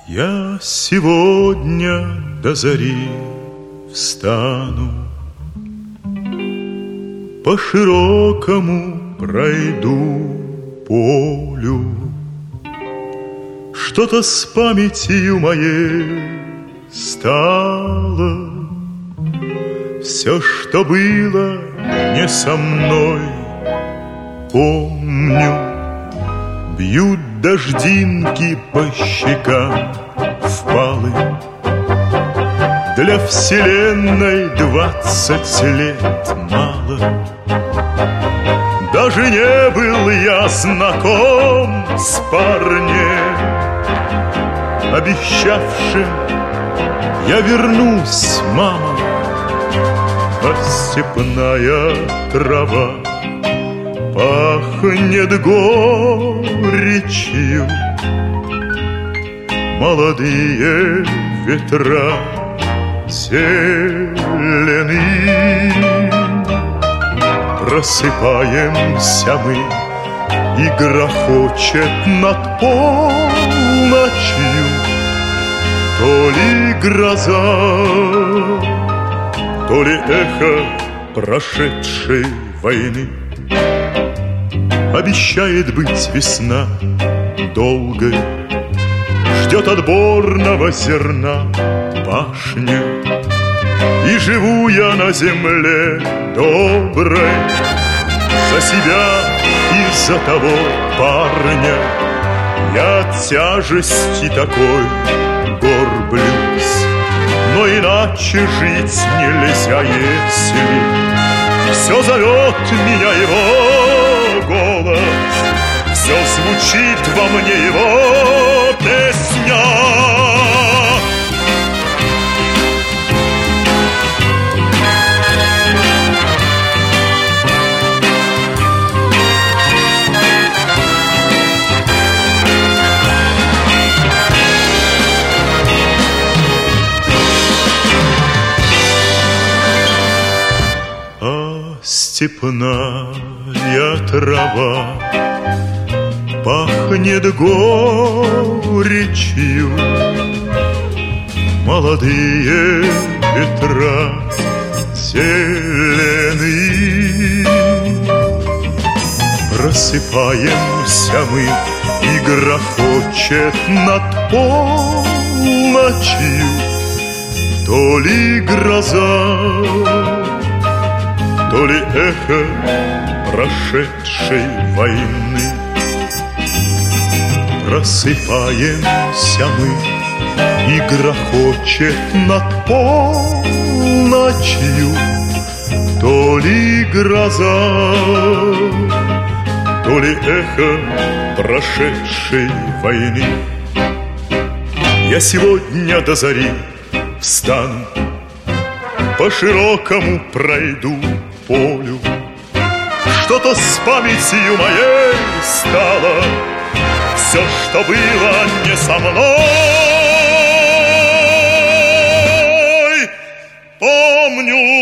Я сегодня до зари встану, по широкому пройду полю. Что-то с памятью моей стало, все, что было не со мной, помню. Бьют дождинки по щекам впалы. Для вселенной 20 лет мало. Даже не был я знаком с парнем, обещавшим: я вернусь, мама. А степная трава пахнет горечью, молодые ветра зелены. Просыпаемся мы, и грохочет над полночью то ли гроза, то ли эхо прошедшей войны. Обещает быть весна долгой, ждет отборного зерна пашня. И живу я на земле доброй за себя и за того парня. Я от тяжести такой горблюсь, но иначе жить нельзя, если все зовет меня его голос, все звучит во мне его песня. Степная трава пахнет горечью, молодые ветра зелены. Просыпаемся мы, и грохочет над полночью то ли гроза, то ли эхо прошедшей войны. Просыпаемся мы, и грохочет над полночью то ли гроза, то ли эхо прошедшей войны. Я сегодня до зари встану, по широкому пройду полю. Что-то с памятью моей стало, все, что было не со мной, помню.